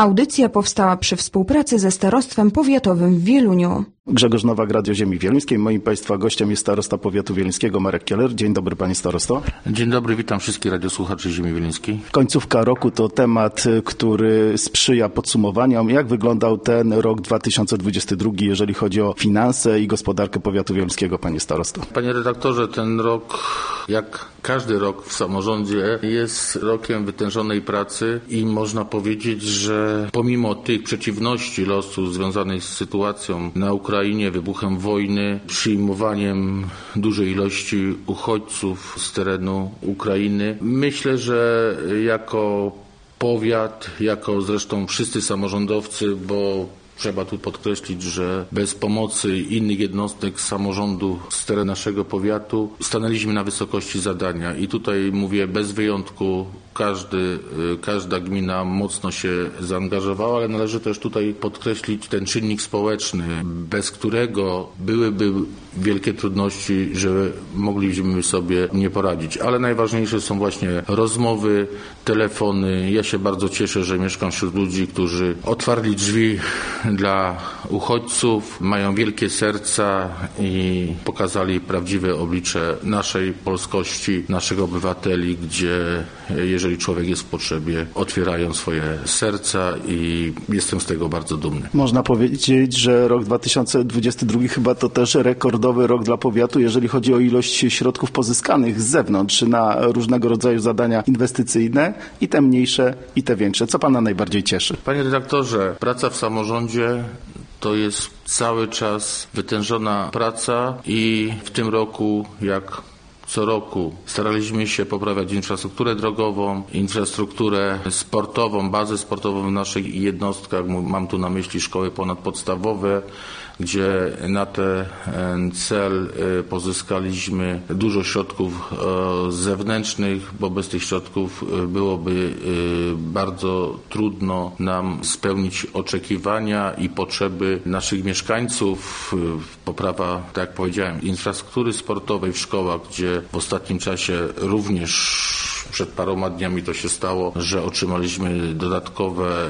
Audycja powstała przy współpracy ze Starostwem Powiatowym w Wieluniu. Grzegorz Nowak, Radio Ziemi Wieluńskiej. Moim Państwa gościem jest starosta powiatu wieluńskiego Marek Kieler. Dzień dobry, panie starosto. Dzień dobry, witam wszystkich radiosłuchaczy Ziemi Wieluńskiej. Końcówka roku to temat, który sprzyja podsumowaniom. Jak wyglądał ten rok 2022, jeżeli chodzi o finanse i gospodarkę powiatu wieluńskiego, panie starosto? Panie redaktorze, ten rok, jak każdy rok w samorządzie, jest rokiem wytężonej pracy i można powiedzieć, że pomimo tych przeciwności losu związanych z sytuacją na Ukrainie, wybuchem wojny, przyjmowaniem dużej ilości uchodźców z terenu Ukrainy, myślę, że jako powiat, jako zresztą wszyscy samorządowcy, bo trzeba tu podkreślić, że bez pomocy innych jednostek samorządu z terenu naszego powiatu stanęliśmy na wysokości zadania i tutaj mówię bez wyjątku, każda gmina mocno się zaangażowała, ale należy też tutaj podkreślić ten czynnik społeczny, bez którego byłyby wielkie trudności, że moglibyśmy sobie nie poradzić. Ale najważniejsze są właśnie rozmowy, telefony. Ja się bardzo cieszę, że mieszkam wśród ludzi, którzy otwarli drzwi dla uchodźców, mają wielkie serca i pokazali prawdziwe oblicze naszej polskości, naszych obywateli, gdzie jeżeli człowiek jest w potrzebie, otwierają swoje serca i jestem z tego bardzo dumny. Można powiedzieć, że rok 2022 chyba to też rekordowy rok dla powiatu, jeżeli chodzi o ilość środków pozyskanych z zewnątrz na różnego rodzaju zadania inwestycyjne, i te mniejsze, i te większe. Co pana najbardziej cieszy? Panie redaktorze, praca w samorządzie to jest cały czas wytężona praca i w tym roku, jak co roku staraliśmy się poprawiać infrastrukturę drogową, infrastrukturę sportową, bazę sportową w naszych jednostkach. Mam tu na myśli szkoły ponadpodstawowe, gdzie na ten cel pozyskaliśmy dużo środków zewnętrznych, bo bez tych środków byłoby bardzo trudno nam spełnić oczekiwania i potrzeby naszych mieszkańców. Poprawa, tak jak powiedziałem, infrastruktury sportowej w szkołach, gdzie w ostatnim czasie również przed paroma dniami to się stało, że otrzymaliśmy dodatkowe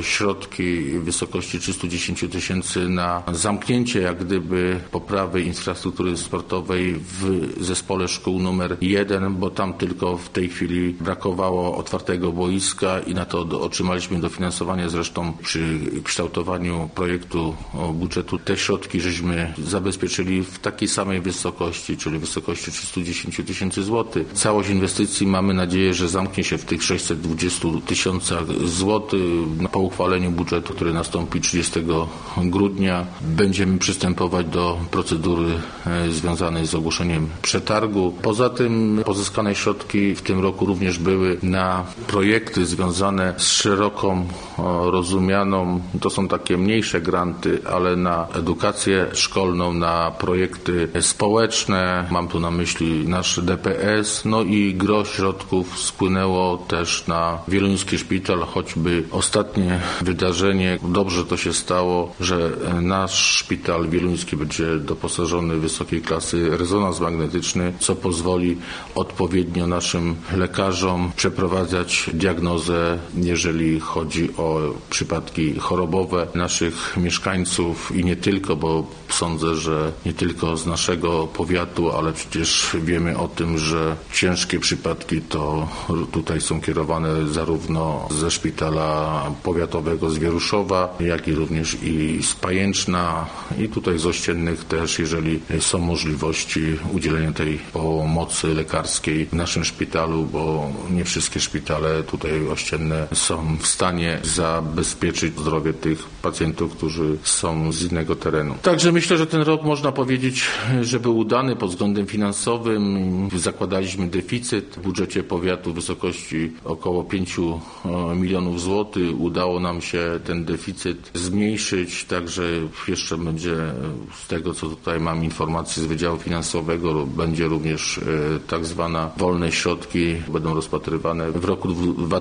środki w wysokości 310 000 na zamknięcie jak gdyby poprawy infrastruktury sportowej w zespole szkół numer 1, bo tam tylko w tej chwili brakowało otwartego boiska i na to otrzymaliśmy dofinansowanie. Zresztą przy kształtowaniu projektu budżetu te środki żeśmy zabezpieczyli w takiej samej wysokości, czyli w wysokości 310 000 złotych. Całość inwestycji mamy nadzieję, że zamknie się w tych 620 000 złotych. Po uchwaleniu budżetu, który nastąpi 30 grudnia, będziemy przystępować do procedury związanej z ogłoszeniem przetargu. Poza tym pozyskane środki w tym roku również były na projekty związane z szeroką rozumianą, to są takie mniejsze granty, ale na edukację szkolną, na projekty społeczne. Mam tu na myśli nasz DPS, no i gro środków spłynęło też na wieluński szpital, choćby ostatnie wydarzenie, dobrze to się stało, że nasz szpital wieluński będzie doposażony w wysokiej klasy rezonans magnetyczny, co pozwoli odpowiednio naszym lekarzom przeprowadzać diagnozę, jeżeli chodzi o przypadki chorobowe naszych mieszkańców i nie tylko, bo sądzę, że nie tylko z naszego powiatu, ale przecież wiemy o tym, że ciężkie przypadki to tutaj są kierowane zarówno ze szpitala powiatowego z Wieruszowa, jak i również i z Pajęczna i tutaj z Ościennych też, jeżeli są możliwości udzielenia tej pomocy lekarskiej w naszym szpitalu, bo nie wszystkie szpitale tutaj ościenne są w stanie zabezpieczyć zdrowie tych pacjentów, którzy są z innego terenu. Także myślę, że ten rok można powiedzieć, że był udany pod względem finansowym. Zakładaliśmy deficyt w budżecie powiatu w wysokości około 5 milionów złotych. Udało nam się ten deficyt zmniejszyć, także jeszcze będzie z tego, co tutaj mam informacje z Wydziału Finansowego, będzie również tak zwana wolne środki, będą rozpatrywane w roku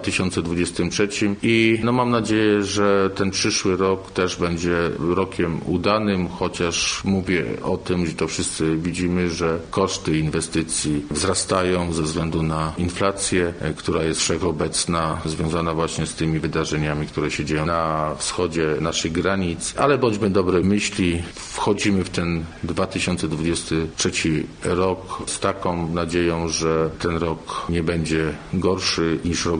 2023 i mam nadzieję, że ten przyszły rok też będzie rokiem udanym, chociaż mówię o tym, że to wszyscy widzimy, że koszty inwestycji wzrastają ze względu na inflację inflację, która jest wszechobecna, związana właśnie z tymi wydarzeniami, które się dzieją na wschodzie naszych granic. Ale bądźmy dobrej myśli, wchodzimy w ten 2023 rok z taką nadzieją, że ten rok nie będzie gorszy niż rok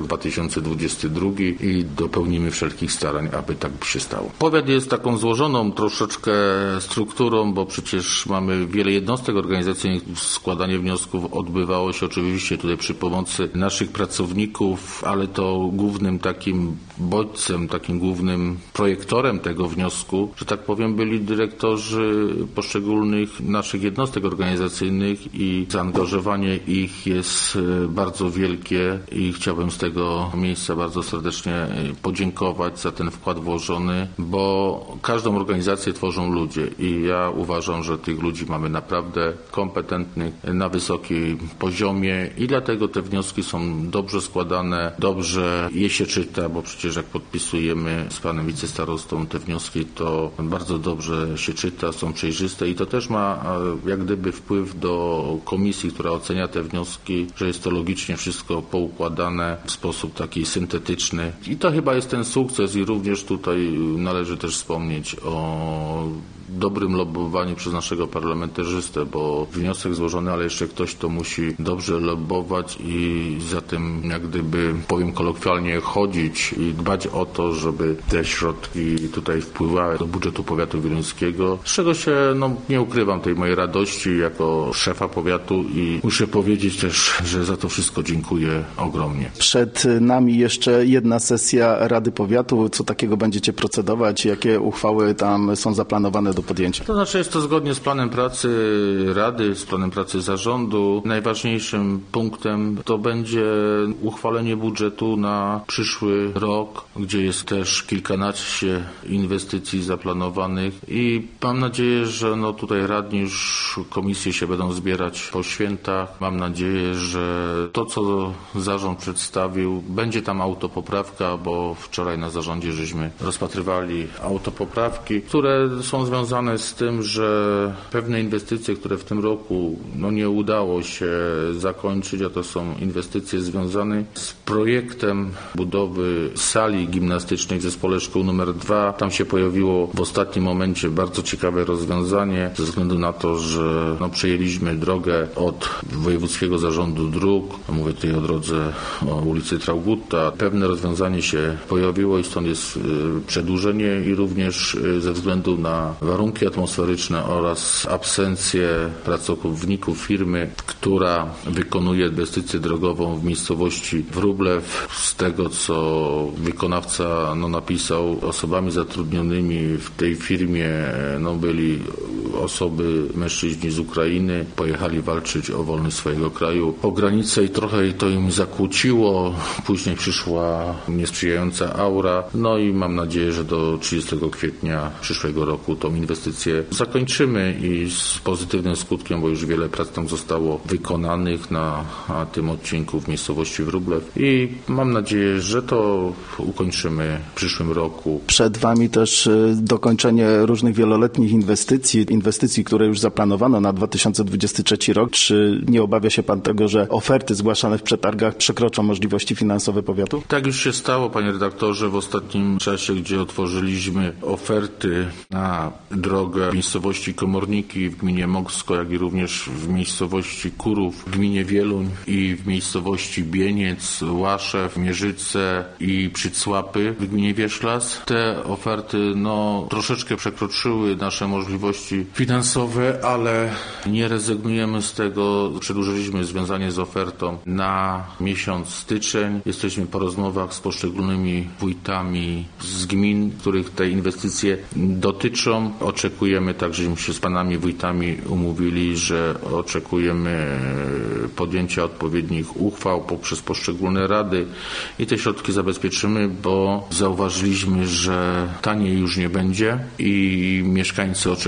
2022 i dopełnimy wszelkich starań, aby tak się stało. Powiat jest taką złożoną troszeczkę strukturą, bo przecież mamy wiele jednostek organizacyjnych. Składanie wniosków odbywało się oczywiście tutaj przy pomocy naszych pracowników, ale to głównym takim bodźcem, takim głównym projektorem tego wniosku, że tak powiem, byli dyrektorzy poszczególnych naszych jednostek organizacyjnych i zaangażowanie ich jest bardzo wielkie i chciałbym z tego miejsca bardzo serdecznie podziękować za ten wkład włożony, bo każdą organizację tworzą ludzie i ja uważam, że tych ludzi mamy naprawdę kompetentnych na wysokim poziomie i dlatego te wnioski są dobrze składane, dobrze je się czyta, bo przecież jak podpisujemy z panem wicestarostą te wnioski, to bardzo dobrze się czyta, są przejrzyste i to też ma jak gdyby wpływ do komisji, która ocenia te wnioski, że jest to logicznie wszystko poukładane w sposób taki syntetyczny. I to chyba jest ten sukces i również tutaj należy też wspomnieć o dobrym lobbowaniu przez naszego parlamentarzystę, bo wniosek złożony, ale jeszcze ktoś to musi dobrze lobbować i za tym jak gdyby, powiem kolokwialnie, chodzić i dbać o to, żeby te środki tutaj wpływały do budżetu powiatu wieluńskiego, z czego się, nie ukrywam tej mojej radości jako szefa powiatu i muszę powiedzieć też, że za to wszystko dziękuję ogromnie. Przed nami jeszcze jedna sesja Rady Powiatu. Co takiego będziecie procedować? Jakie uchwały tam są zaplanowane do podjęcia? To znaczy jest to zgodnie z planem pracy Rady, z planem pracy zarządu. Najważniejszym punktem to będzie uchwalenie budżetu na przyszły rok, gdzie jest też kilkanaście inwestycji zaplanowanych i mam nadzieję, że tutaj radni już komisje się będą zbierać po świętach. Mam nadzieję, że to, co zarząd przedstawił, będzie tam autopoprawka, bo wczoraj na zarządzie żeśmy rozpatrywali autopoprawki, które są związane z tym, że pewne inwestycje, które w tym roku nie udało się zakończyć, a to są inwestycje związane z projektem budowy sali gimnastycznej w zespole szkół nr 2. Tam się pojawiło w ostatnim momencie bardzo ciekawe rozwiązanie ze względu na to, że przejęliśmy drogę od Wojewódzkiego Zarządu Dróg. Mówię tutaj o drodze o ulicy Traugutta. Pewne rozwiązanie się pojawiło i stąd jest przedłużenie i również ze względu na warunki atmosferyczne oraz absencję pracowników firmy, która wykonuje inwestycję drogową w miejscowości Wróblew. Z tego, co wykonawca napisał, osobami zatrudnionymi w tej firmie byli osoby, mężczyźni z Ukrainy, pojechali walczyć o wolność swojego kraju po granicę i trochę to im zakłóciło. Później przyszła niesprzyjająca aura. I mam nadzieję, że do 30 kwietnia przyszłego roku tą inwestycję zakończymy i z pozytywnym skutkiem, bo już wiele prac tam zostało wykonanych na tym odcinku w miejscowości Wróblew i mam nadzieję, że to ukończymy w przyszłym roku. Przed wami też dokończenie różnych wieloletnich inwestycji, które już zaplanowano na 2023 rok. Czy nie obawia się pan tego, że oferty zgłaszane w przetargach przekroczą możliwości finansowe powiatu? Tak już się stało, panie redaktorze, w ostatnim czasie, gdzie otworzyliśmy oferty na drogę w miejscowości Komorniki w gminie Moksko, jak i również w miejscowości Kurów w gminie Wieluń i w miejscowości Bieniec, Łaszew, Mierzyce i Przycłapy w gminie Wierzchlas. Te oferty troszeczkę przekroczyły nasze możliwości finansowe, ale nie rezygnujemy z tego. Przedłużyliśmy związanie z ofertą na miesiąc styczeń. Jesteśmy po rozmowach z poszczególnymi wójtami z gmin, których te inwestycje dotyczą. Oczekujemy także, żeśmy się z panami wójtami umówili, że oczekujemy podjęcia odpowiednich uchwał poprzez poszczególne rady i te środki zabezpieczymy, bo zauważyliśmy, że taniej już nie będzie i mieszkańcy oczekują na tej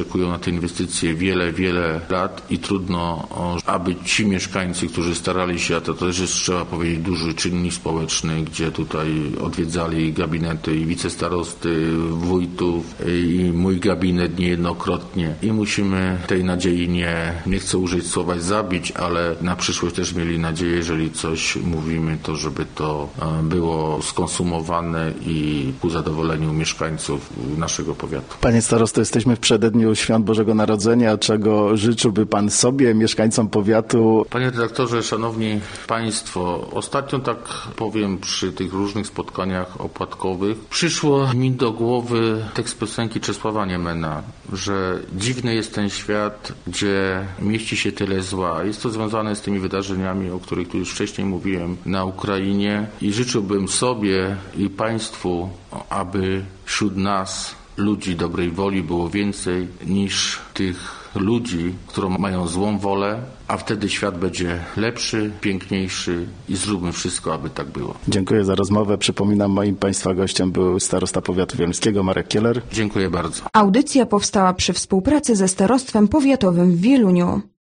te inwestycje wiele lat i trudno, aby ci mieszkańcy, którzy starali się, a to też jest, trzeba powiedzieć, duży czynnik społeczny, gdzie tutaj odwiedzali gabinety i wicestarosty, wójtów i mój gabinet niejednokrotnie. I musimy tej nadziei nie chcę użyć słowa zabić, ale na przyszłość też mieli nadzieję, jeżeli coś mówimy, to żeby to było skonsumowane i ku zadowoleniu mieszkańców naszego powiatu. Panie starosto, jesteśmy w przededniu Świąt Bożego Narodzenia. Czego życzyłby pan sobie, mieszkańcom powiatu? Panie redaktorze, szanowni państwo, ostatnio tak powiem przy tych różnych spotkaniach opłatkowych przyszło mi do głowy tekst piosenki Czesława Niemena, że dziwny jest ten świat, gdzie mieści się tyle zła. Jest to związane z tymi wydarzeniami, o których tu już wcześniej mówiłem, na Ukrainie i życzyłbym sobie i państwu, aby wśród nas, ludzi dobrej woli, było więcej niż tych ludzi, którzy mają złą wolę, a wtedy świat będzie lepszy, piękniejszy i zróbmy wszystko, aby tak było. Dziękuję za rozmowę. Przypominam, moim państwa gościem był starosta powiatu wieluńskiego Marek Kieler. Dziękuję bardzo. Audycja powstała przy współpracy ze Starostwem Powiatowym w Wieluniu.